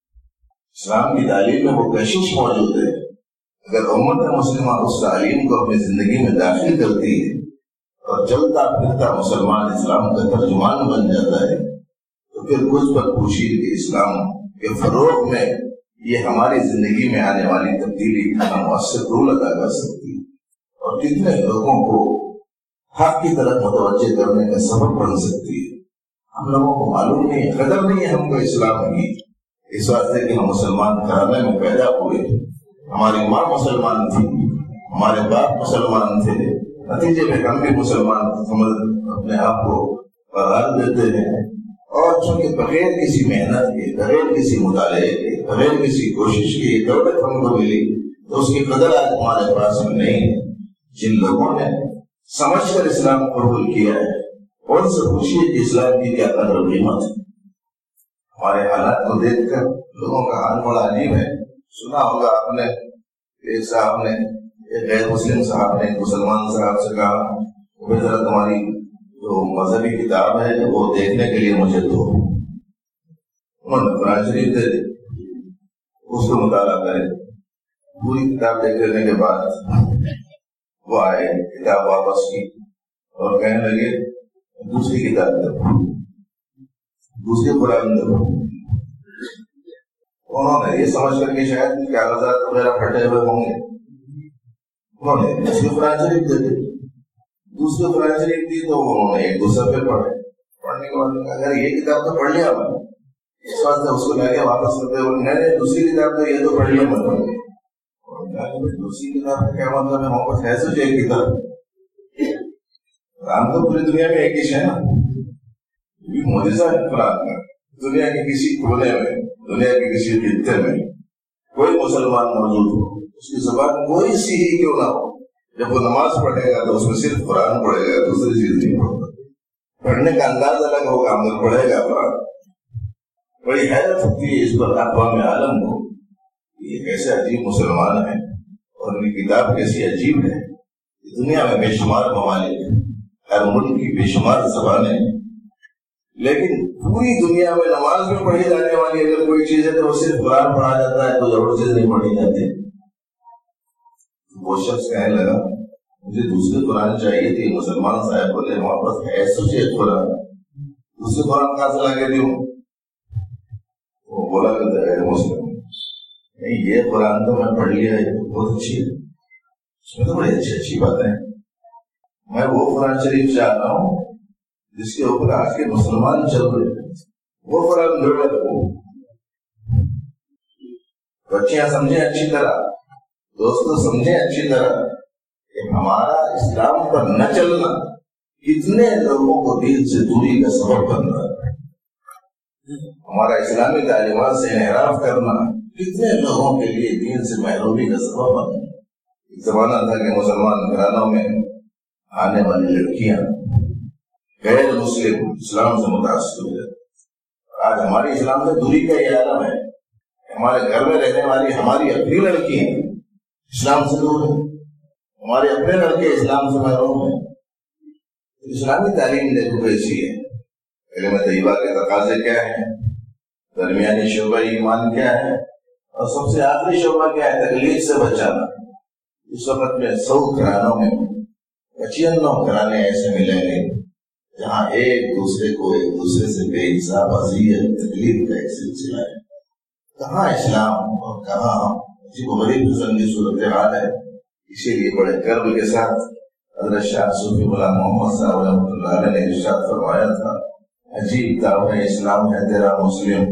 اسلام کی تعلیم میں وہ کشش موجود ہے۔ اگر امت مسلمہ اس تعلیم کو اپنی زندگی میں داخل کرتی ہے اور چلتا پھرتا مسلمان اسلام کا ترجمان بن جاتا ہے، تو پھر کچھ پر پوچھیے کہ اسلام کے فروغ میں یہ ہماری زندگی میں آنے والی تبدیلی کتنا مؤثر رول ادا کر سکتی ہے، اور کتنے لوگوں کو حق کی طرف متوجہ کرنے کا سبب بن سکتی ہے۔ ہم لوگوں کو معلوم نہیں ہے، قدر نہیں ہے ہم کو اسلام کی، اس واسطے کہ ہم مسلمان گھرانے میں پیدا ہوئے، ہماری ماں مسلمان تھی، ہمارے باپ مسلمان تھے، نتیجے میں ہم بھی مسلمان اپنے آپ کو قرار دیتے ہیں، اور چونکہ بغیر کسی محنت کے، بغیر کسی مطالعے کے، بغیر کسی کوشش کے یہ دولت ہم کو ملی، تو اس کی قدر آج ہمارے پاس میں نہیں ہے۔ جن لوگوں نے سمجھ کر اسلام قبول کیا ہے ان سے پوچھیے کہ اسلام کی کیا قدر و قیمت ہے۔ ہمارے حالات کو دیکھ کر لوگوں کا حال بڑا عجیب ہے۔ سنا ہوگا آپ نے، ایک صاحب نے، ایک غیر مسلم صاحب نے مسلمان صاحب سے کہا کہ ذرا تمہاری جو مذہبی کتاب ہے وہ دیکھنے کے لیے مجھے دو۔ انہوں نے قرآن شریف دے دی، اس کو مطالعہ کرے، پوری کتاب دیکھ لینے کے بعد وہ آئے، کتاب واپس کی اور کہنے لگے دوسری کتاب دو، دوسری قرآن دو۔ انہوں نے یہ سمجھ کر کے شاید کاغذات وغیرہ پھٹے ہوئے ہوں گے، انہوں نے دوسری قرآن شریف دے دی، دوسری قرآن شریف دی تو انہوں نے ایک دوسرے پہ پڑھے، پڑھنے کے بعد اگر یہ کتاب تو پڑھ لیا میں، اس واسطے اس کو لے کے واپس کرتے ہوئے میں نے دوسری کتاب تو یہ تو پڑھ لیا مطلب دوسری کتاب کا کیا مطلب ہے؟ محبت ہے سوچ ایک کتاب، قرآن تو پوری دنیا میں ایک ہی ہے نا، معجزہ ہے قرآن کا۔ دنیا کے کسی کونے میں، دنیا کے کسی خطے میں کوئی مسلمان موجود ہو، اس کی زبان کوئی سی ہی کیوں نہ ہو، جب وہ نماز پڑھے گا تو اس میں صرف قرآن پڑھے گا، دوسری چیز نہیں پڑھتا۔ پڑھنے کا انداز الگ ہوگا، مگر پڑھے گا قرآن۔ بڑی حیرت ہوتی ہے اس پر اقوام عالم کو، یہ کیسے عجیب مسلمان ہیں اور ان کی کتاب کیسی عجیب ہے۔ دنیا میں بے شمار ممالک ہیں، ہر ملک کی بے شمار زبانیں، لیکن پوری دنیا میں نماز میں پڑھی جانے والی اگر کوئی چیز ہے تو وہ صرف قرآن پڑھا جاتا ہے، کوئی اور چیز نہیں پڑھی جاتی۔ وہ شخص کہنے لگا مجھے دوسری قرآن چاہیے تھی، مسلمان صاحب بولے ہمارے پاس ہے سوچے قرآن، دوسری قرآن کہاں سے لا کے دوں؟ وہ بولا کرتا ہے مسلم نہیں، یہ قرآن تو میں پڑھ لیا ہے، بہت اچھی ہے، اس میں تو بڑی اچھی باتیں ہیں، میں وہ قرآن شریف چاہتا ہوں جس کے اوپر آج کے مسلمان چل رہے ہیں، وہ قرآن جوڑے رکھو۔ بچیاں سمجھیں اچھی طرح، دوستوں سمجھیں اچھی طرح کہ ہمارا اسلام پر نہ چلنا کتنے لوگوں کو دین سے دوری کا سبب بن رہا ہے، ہمارا اسلامی تعلیمات سے انحراف کرنا کتنے لوگوں کے لیے دین سے محرومی کا سبب بن رہا ہے۔ ایک زمانہ تھا کہ مسلمان گھرانوں میں آنے والی لڑکیاں غیر مسلم اسلام سے متاثر ہو جاتے، آج ہماری اسلام سے دوری کا یہ عالم ہے ہمارے گھر میں رہنے والی ہماری اپنی لڑکی ہیں اسلام سے دور ہے، ہمارے اپنے لڑکے اسلام سے محروم ہیں. اسلامی تعلیم دیکھو ایسی ہے. کلمہ طیبہ کے تقاضے کیا ہیں، درمیانی شعبہ ایمان کیا ہے، اور سب سے آخری شعبہ کیا ہے، تکلیف سے بچانا. اس وقت میں 100 گھرانوں میں 95 گھرانے ایسے ملیں گے جہاں ایک دوسرے کو ایک دوسرے سے بے حساب اذیت تکلیف کا ایک سلسلہ ہے. کہاں اسلام اور کہاں جی کو غریب قسم کی صورتحال ہے. اسی لیے بڑے گرو کے ساتھ حضرت شاہ صوفی غلام محمد صاحب رحمۃ اللہ علیہ نے ارشاد فرمایا تھا، عجیب دعوی اسلام ہے تیرا مسلم،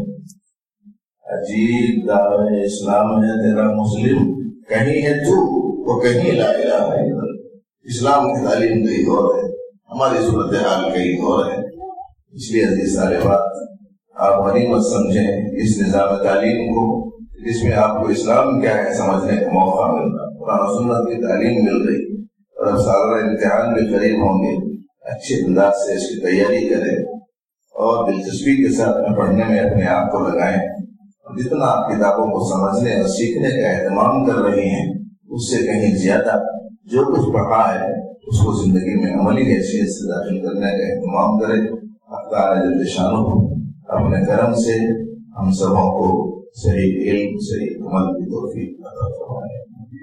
عجیب دعوی اسلام ہے تیرا مسلم، کہیں ہے تو وہ کہیں لا الہ الا اللہ. اسلام کی تعلیم کہیں اور ہے، ہماری صورتحال کہیں اور ہے. اس لیے عزیز سارے بات آپ غنیمت سمجھیں اس نظام تعلیم کو جس میں آپ کو اسلام کیا ہے سمجھنے کا موقع ملتا. قرآن و سنت کی تعلیم مل رہی اور اب سالانہ امتحان بھی قریب ہوں گے. اچھے انداز سے اس کی تیاری کریں اور دلچسپی کے ساتھ میں پڑھنے میں اپنے آپ کو لگائیں. جتنا آپ کتابوں کو سمجھنے اور سیکھنے کا اہتمام کر رہے ہیں اس سے کہیں زیادہ جو کچھ پڑھا ہے اس کو زندگی میں عملی حیثیت سے داخل کرنے کا اہتمام کریں. اختار جل شانہ اپنے کرم سے ہم سبوں کو صحیح علم صحیح عمل کی توفیق عطا فرمائے.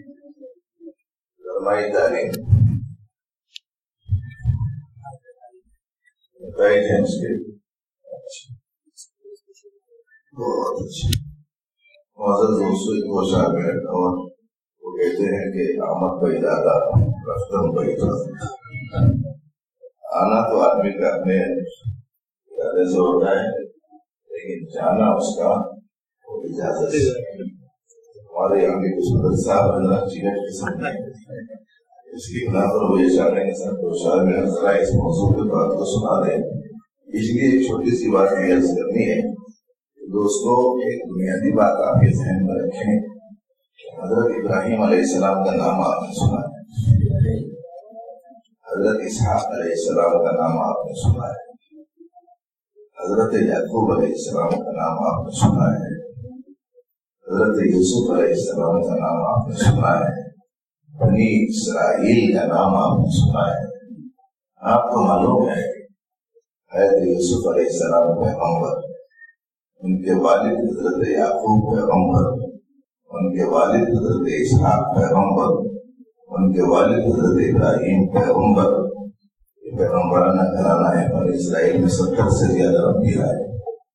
علمائی تعلیم بتائی ہیں اس کے بہت اچھے معزز دوستوں کو شاگرد اور وہ کہتے ہیں کہ آمد بھائی دادا رفتم بھائی آنا تو آدمی کا اپنے ارادے سے ہوتا ہے لیکن جانا اس کا اجازت ہے. ہمارے یہاں کے کچھ مدد صاحب حضرات چیٹ کے سامنے اس کی بنا پر وہ یہ چاہ رہے ہیں سر تو شاید میں ذرا اس موضوع کے بات کو سنا دیں. اس لیے ایک چھوٹی سی بات یہ عرض کرنی ہے. دوستو ایک بنیادی بات آپ کے ذہن میں رکھیں کہ حضرت ابراہیم علیہ السلام کا نام آپ نے سنا ہے، حضرت اسحاق علیہ السلام کا نام آپ نے سنا ہے، حضرت یعقوب علیہ السلام کا نام آپ نے سنا ہے، حضرت یوسف علیہ السلام کا نام آپ نے سنا ہے، بنی اسرائیل کا نام آپ نے سنا ہے. آپ کو معلوم ہے حضرت یوسف علیہ السلام پیغمبر، ان کے والد حضرت یعقوب پیغمبر، ان کے والد حضرت اسحاق پیغمبر، ان کے والد حضرت ابراہیم پیغمبر. یہ پیغمبرانہ گھرانہ ہے. بنی اسرائیل میں 70 سے زیادہ انبیاء ہے.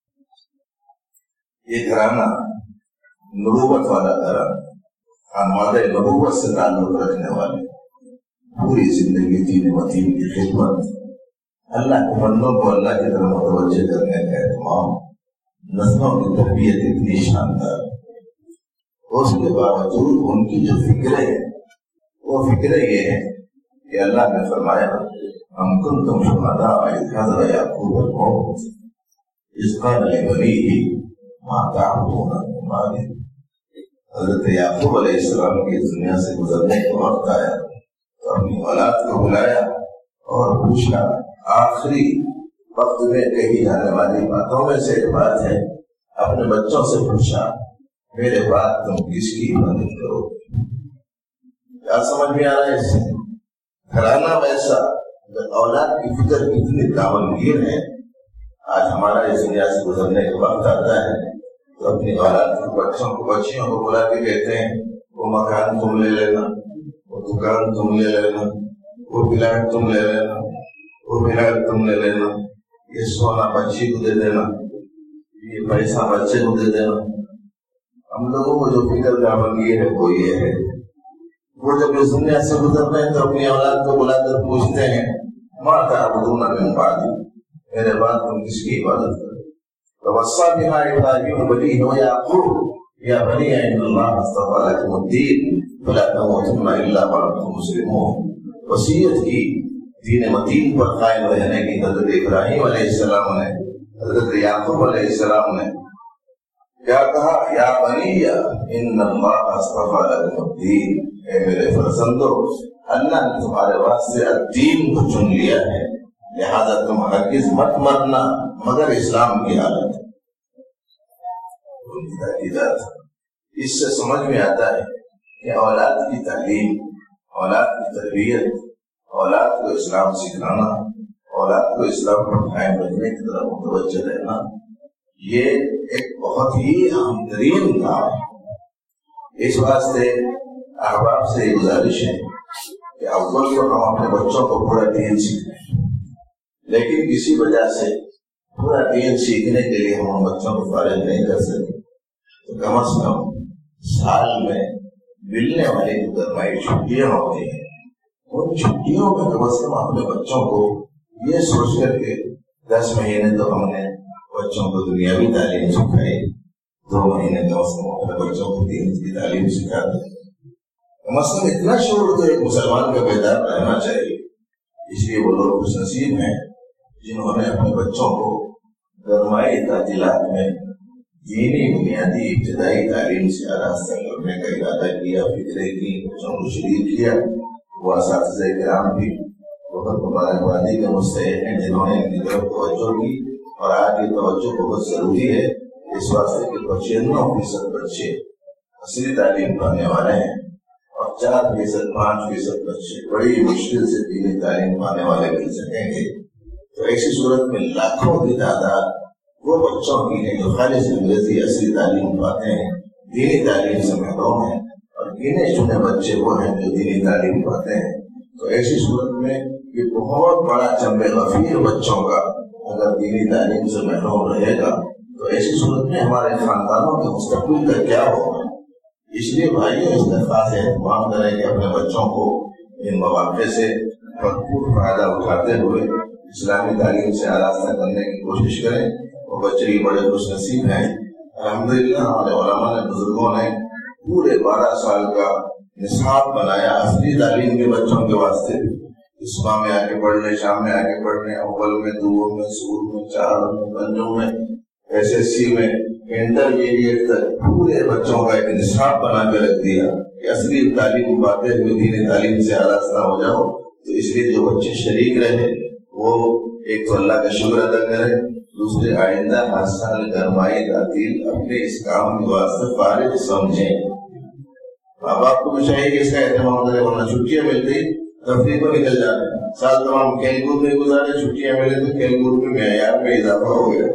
یہ گھرانہ نبوت والا گھرانہ، خانوادہ نبوت سے تعلق رکھنے والے، پوری زندگی دین و دین کی خدمت، اللہ کے بندوں کو اللہ کی طرف متوجہ کرنے کا اہتمام، نسلوں کی تربیت اتنی شاندار. اس کے باوجود ان کی جو فکریں ہیں وہ فکریں یہ ہیں کہ اللہ نے فرمایا ہم کنتم شہداء اذ حضر یعقوب الموت اذ قال لبنیہ ما تعبدون من بعدہ. حضرت یعقوب علیہ السلام کی دنیا سے گزرنے کا وقت آیا تو اپنی اولاد کو بلایا اور پوچھا. آخری وقت میں کہی جانے والی باتوں میں سے ایک بات ہے، اپنے بچوں سے پوچھا میرے بعد تم کس کی عبادت کرو؟ کیا سمجھ میں آ رہا ہے اس سے؟ گھرانہ ویسا، اولاد کی فکر کتنی دامنگیر ہے. آج ہمارا اس دنیا سے گزرنے کا وقت آتا ہے تو اپنی اولاد کو بچیوں کو بلا کے کہتے ہیں وہ مکان تم لے لینا، وہ دکان تم لے لینا، وہ پلاٹ تم لے لینا، وہ پلاٹ تم لے لینا، یہ سونا بچی کو دے دینا، یہ پیسہ بچے کو دے دینا. ہم لوگوں کو جو فکر دامنگیر ہے وہ یہ ہے. وہ جب اس دنیا سے گزر رہے ہیں تو اپنی اولاد کو بلا کر پوچھتے ہیں ما تعبدون من بعدی، میرے بعد تم کس کی عبادت کرو؟ ووصى بها ابراہیم بنیہ ویعقوب یا بنی ان اللہ اصطفى لکم الدین فلا تموتن الا وانتم مسلمون. وصیت کی دین متین پر قائم رہنے کی حضرت ابراہیم علیہ السلام نے، حضرت یعقوب علیہ السلام نے کیا کہا؟ یا بنی ان اللہ اصطفى لکم الدین، اے میرے فرزندو اللہ نے تمہارے واسطے الدین کو چن لیا ہے، لہذا تم ہرگز مت مرنا مگر اسلام کی حالت. کی تاکیدات. اس سے سمجھ میں آتا ہے کہ اولاد کی تعلیم، اولاد کی تربیت، اولاد کو اسلام سکھانا، اولاد کو اسلام پر قائم رکھنے کی طرف متوجہ رہنا، یہ ایک بہت ہی اہم ترین کام ہے. اس واسطے احباب سے یہ گزارش ہے کہ اول تو ہم اپنے بچوں کو پورا دین سیکھیں، لیکن کسی وجہ سے پورا دین سیکھنے کے لیے ہم بچوں کو فارغ نہیں کر سکتے، تو کم از کم سال میں ملنے والی جو گرمائی چھٹیاں ہوتی ہیں، ان چھٹیوں میں کم از کم اپنے بچوں کو یہ سوچ کر کے 10 مہینے تو ہم نے بچوں کو دنیاوی تعلیم سکھائی، 2 مہینے کم از کم اپنے بچوں کو دین کی تعلیم سکھا دیں. کم از کم اتنا شعور تو ایک مسلمان کا بیدار رہنا چاہیے. اس لیے وہ لوگ خوش نصیب ہیں جنہوں نے اپنے بچوں کو گرمائی تعطیلات میں دینی بنیادی ابتدائی تعلیم سے آراستہ کرنے کا ارادہ کیا، فکرے کی، بچوں کو شریک کیا. وہ اساتذہ کرام بھی بہت مبارکبادی کے مستحق ہیں جنہوں نے ان کی طرف توجہ کی، اور آج یہ توجہ بہت ضروری ہے اس واسطے کہ 95% بچے عصری تعلیم پانے والے ہیں اور 4%، 5% بچے بڑی مشکل سے دینی تعلیم پانے والے مل سکیں گے. تو ایسی صورت میں لاکھوں کی تعداد وہ بچوں کی ہے جو خالص انگریزی عصری تعلیم پاتے ہیں، دینی تعلیم سے محروم ہیں، اور گنے چنے بچے وہ ہیں جو دینی تعلیم پاتے ہیں. تو ایسی صورت میں یہ بہت بڑا چمبے غفیر بچوں کا اگر دینی تعلیم سے محروم رہے گا تو ایسی صورت میں ہمارے خاندانوں کے مستقبل کا کیا ہوگا. اس لیے بھائیوں اس درخواست سے اہتمام کریں کہ اپنے بچوں کو ان مواقع سے بھرپور فائدہ اٹھاتے ہوئے اسلامی تعلیم سے آراستہ کرنے کی کوشش کریں. وہ بچے بڑے خوش نصیب ہیں. الحمدللہ ہمارے علماء نے، بزرگوں نے پورے 12 سال کا نصاب بنایا اصلی تعلیم کے بچوں کے واسطے. صبح میں آ کے پڑھنے، شام میں آ کے پڑھنے، اول میں، دوم میں، سور میں، چہار میں، پنجم میں، SSC میں، انٹرمیڈیٹ تک پورے بچوں کا ایک نصاب بنا کے رکھ دیا کہ اصلی تعلیم پاتے ہوئے دینی تعلیم سے آراستہ ہو جاؤ. تو اس لیے جو بچے شریک رہے وہ ایک تو اللہ کا شکر ادا کرے، دوسرے آئندہ ہر سال گرمائی تعطیل اپنے اس کام کے واسطے فارغ سمجھیں. اب آپ کو بھی چاہیے کہ اس کا اہتمام کرے، ورنہ چھٹیاں ملتی تفریح کو نکل جاتے ہیں. سال تمام کھیل کود میں گزارے، چھٹیاں ملے تو کھیل کود کے معیار میں اضافہ ہو گیا.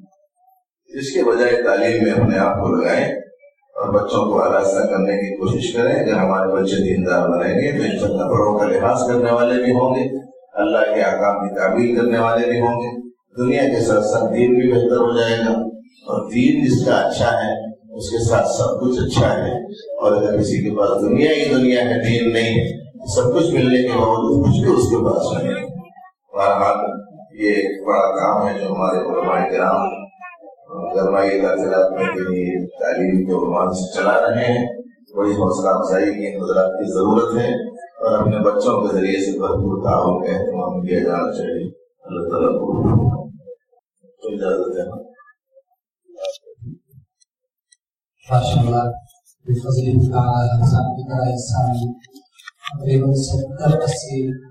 اس کے بجائے تعلیم میں اپنے آپ کو لگائیں اور بچوں کو آراستہ کرنے کی کوشش کریں. اگر ہمارے بچے دیندار بنیں گے تو انشاءاللہ بڑوں کا لحاظ کرنے والے بھی ہوں گے، اللہ کے احکام کی تعمیل کرنے والے بھی ہوں گے. دنیا کے ساتھ ساتھ دین بھی بہتر ہو جائے گا، اور دین جس کا اچھا ہے اس کے ساتھ سب کچھ اچھا ہے. اور اگر کسی کے پاس دنیا ہی دنیا ہے، دین نہیں ہے، سب کچھ ملنے کے باوجود کچھ بھی اس کے پاس نہیں ہے. بہرحال یہ ایک بڑا کام ہے جو ہمارے علماء کرام گرمائی تعطیلات میں تعلیم کے عنوان سے چلا رہے ہیں. بڑی حوصلہ افزائی کی حضرات کی ضرورت ہے، اور اپنے بچوں کے ذریعے سے بھرپور تعاون کا اہتمام کیا جانا چاہیے. اللہ تعالیٰ کو اجازت ہے. ماشاءاللہ بفضل تعالی تقریباً 70-80